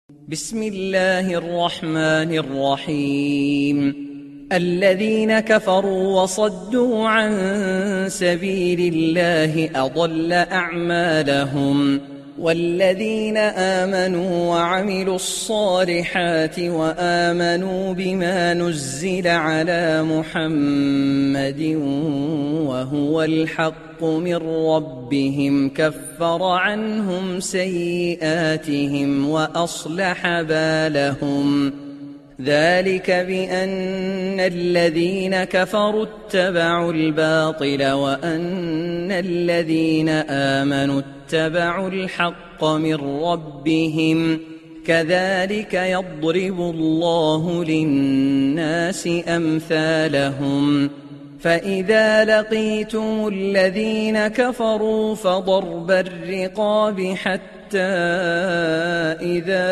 بسم الله الرحمن الرحيم. الذين كفروا وصدوا عن سبيل الله أضل أعمالهم، والذين آمنوا وعملوا الصالحات وآمنوا بما نزل على محمد وهو الحق من ربهم كفر عنهم سيئاتهم وأصلح بالهم. ذلك بأن الذين كفروا اتبعوا الباطل وأن الذين آمنوا اتبعوا الحق من ربهم، كذلك يضرب الله للناس أمثالهم. فإذا لقيتم الذين كفروا فضرب الرقاب حتى إذا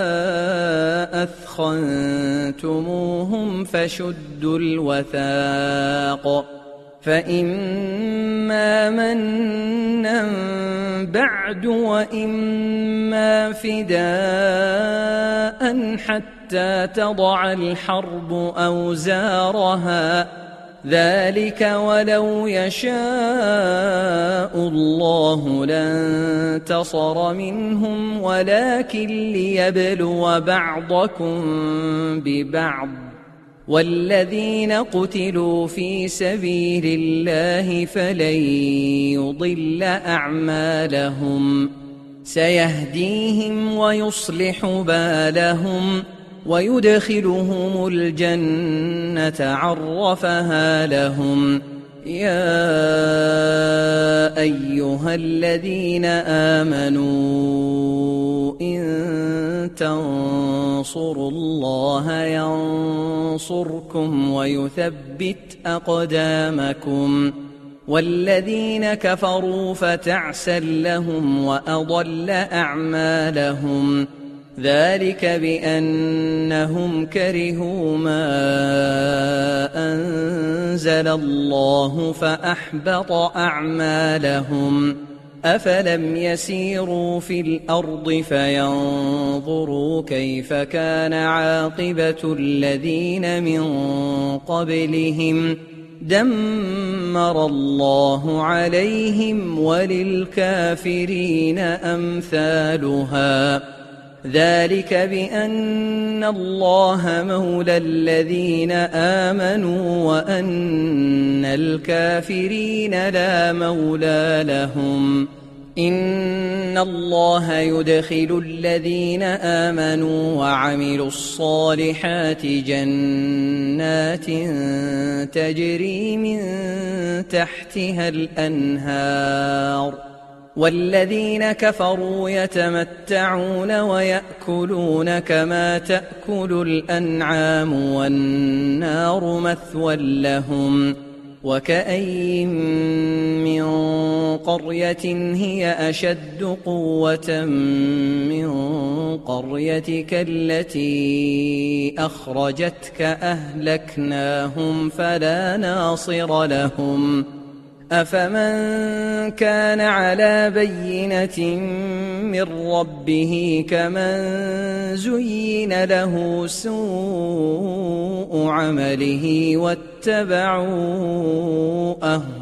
أثخنتموهم فشدوا الوثاق، فإما منا بعد وإما فداء حتى تضع الحرب أوزارها، ذلك ولو يشاء الله لانتصر منهم ولكن ليبلو بعضكم ببعض، والذين قتلوا في سبيل الله فلن يضل أعمالهم، سيهديهم ويصلح بالهم ويدخلهم الجنة عرفها لهم. يا أيها الذين آمنوا إن تنصروا الله ينصركم ويثبت أقدامكم، والذين كفروا فتعسا لهم وأضل أعمالهم، ذلك بأنهم كرهوا ما أنزل الله فأحبط أعمالهم. أفلم يسيروا في الأرض فينظروا كيف كان عاقبة الذين من قبلهم، دمر الله عليهم وللكافرين أمثالها، ذلك بأن الله مولى الذين آمنوا وأن الكافرين لا مولى لهم. إن الله يدخل الذين آمنوا وعملوا الصالحات جنات تجري من تحتها الأنهار، والذين كفروا يتمتعون ويأكلون كما تأكل الأنعام والنار مثوى لهم. وكأين من قرية هي أشد قوة من قريتك التي أخرجتك أهلكناهم فلا ناصر لهم. أفمن كان على بينة من ربه كمن زين له سوء عمله واتبعوا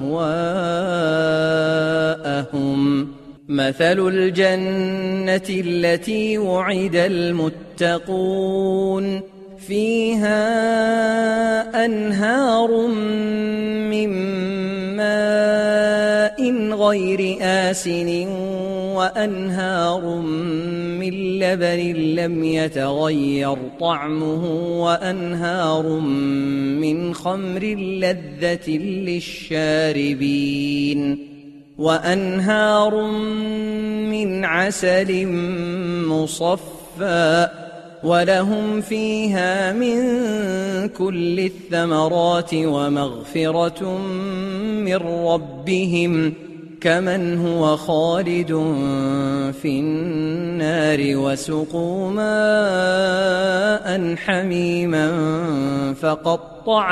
أهواءهم. مثل الجنة التي وعد المتقون فيها أنهار من ماء غير آسن وأنهار من لبن لم يتغير طعمه وأنهار من خمر لذة للشاربين وأنهار من عسل مصفى، ولهم فيها من كل الثمرات ومغفرة من ربهم كمن هو خالد في النار وسقوا ماء حميما فقطع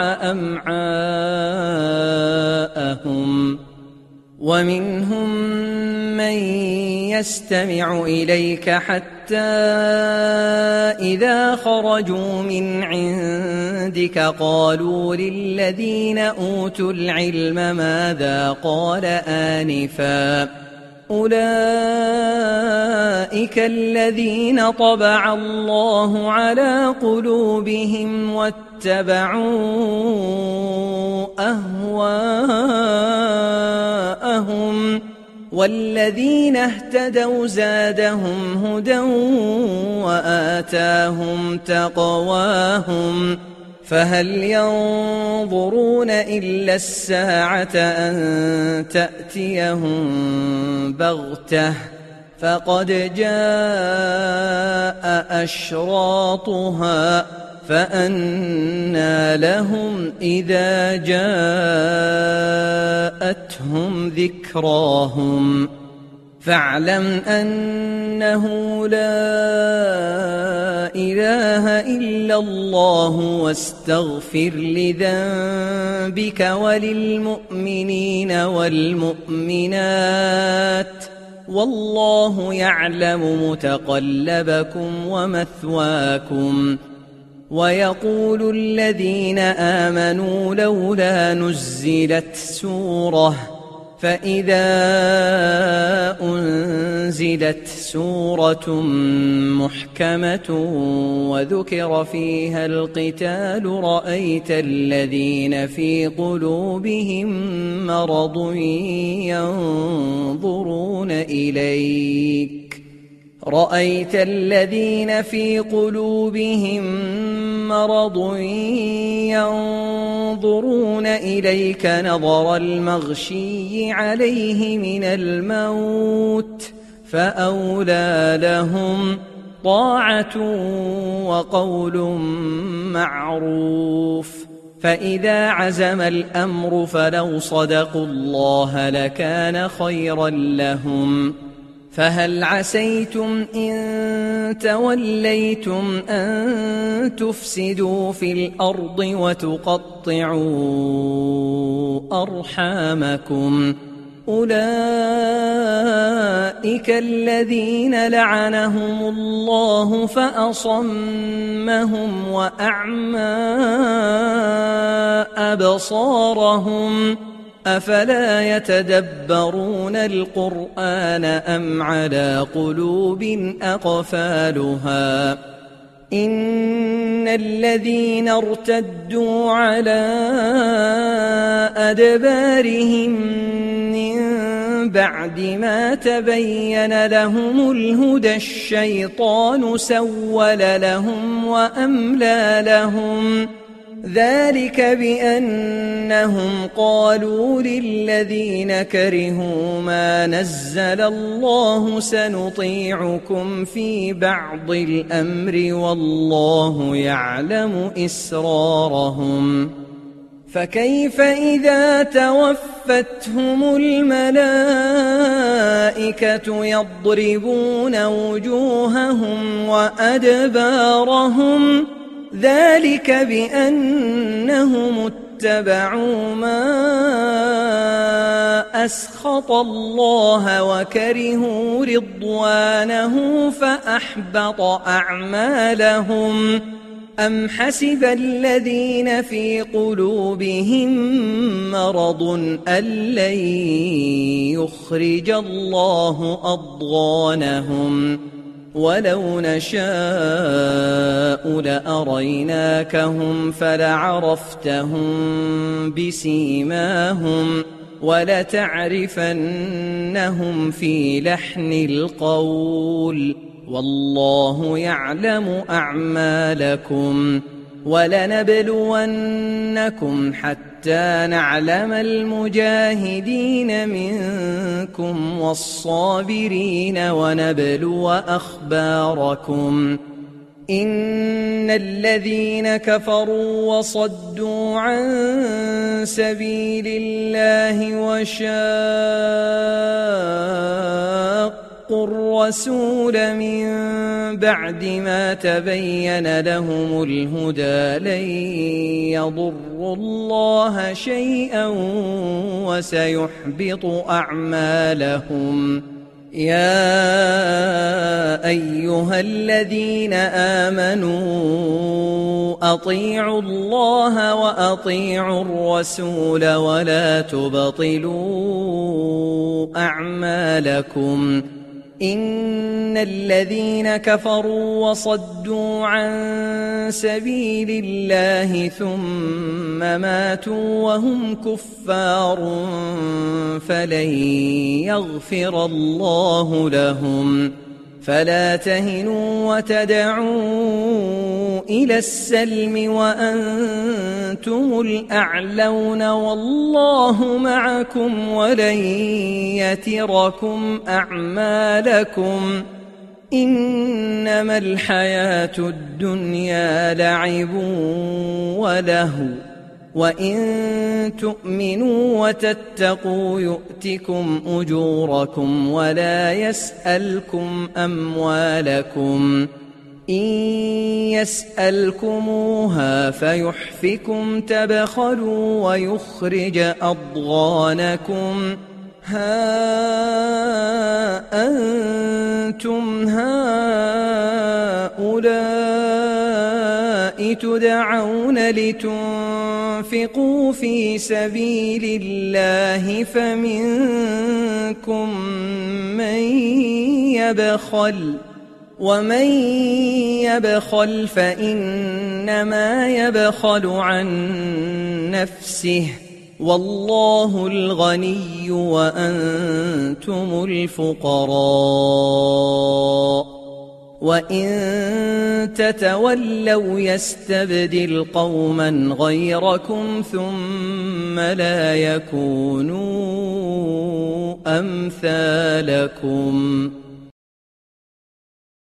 أمعاءهم. ومنهم من يستمع إليك حتى وإذا خرجوا من عندك قالوا للذين أوتوا العلم ماذا قال آنفا أولئك الذين طبع الله على قلوبهم واتبعوا أهواءهم والذين اهتدوا زادهم هدى وآتاهم تقواهم فهل ينظرون إلا الساعة أن تأتيهم بغتة فقد جاء أشراطها فأنى لهم إذا جاءتهم ذكراهم فاعلم أنه لا إله إلا الله واستغفر لذنبك وللمؤمنين والمؤمنات والله يعلم متقلبكم ومثواكم ويقول الذين آمنوا لولا نزلت سورة فإذا أنزلت سورة محكمة وذكر فيها القتال رأيت الذين في قلوبهم مرض ينظرون إليك رأيت الذين في قلوبهم مرض ينظرون إليك نظر المغشي عليه من الموت فأولى لهم طاعة وقول معروف فإذا عزم الأمر فلو صدقوا الله لكان خيرا لهم فهل عسيتم إن توليتم أن تفسدوا في الأرض وتقطعوا أرحامكم أولئك الذين لعنهم الله فأصمهم وأعمى أبصارهم أفلا يتدبرون القرآن أم على قلوب أقفالها إن الذين ارتدوا على أدبارهم من بعد ما تبين لهم الهدى الشيطان سول لهم وأملى لهم ذلك بأنهم قالوا للذين كرهوا ما نزل الله سنطيعكم في بعض الأمر والله يعلم إسرارهم فكيف إذا توفتهم الملائكة يضربون وجوههم وأدبارهم ذلك بأنهم اتبعوا ما أسخط الله وكرهوا رضوانه فأحبط أعمالهم أم حسب الذين في قلوبهم مرض أن لن يخرج الله أضغانهم ولو نشاء لأريناكهم فلعرفتهم بسيماهم ولتعرفنهم في لحن القول والله يعلم أعمالكم ولنبلونكم حتى نعلم المجاهدين منكم والصابرين ونبلو أخباركم إن الذين كفروا وصدوا عن سبيل الله وشاقوا الرسول من بعد ما تبين لهم الهدى لن يضروا الله شيئا وسيحبط أعمالهم يا أيها الذين آمنوا أطيعوا الله وأطيعوا الرسول ولا تبطلوا أعمالكم إن الذين كفروا وصدوا عن سبيل الله ثم ماتوا وهم كفار فلن يغفر الله لهم فلا تهنوا وتدعوا إلى السلم وأنتم الأعلون والله معكم ولن يتركم أعمالكم إنما الحياة الدنيا لعب ولهو وإن تؤمنوا وتتقوا يؤتكم أجوركم ولا يسألكم أموالكم إن يسألكموها فيحفكم تبخلوا ويخرج أضغانكم ها أنتم هؤلاء تدعون لتنفقوا في سبيل الله فمنكم من يبخل ومن يبخل فإنما يبخل عن نفسه والله الغني وأنتم الفقراء وإن تتولوا يستبدل قوما غيركم ثم لا يكونوا أمثالكم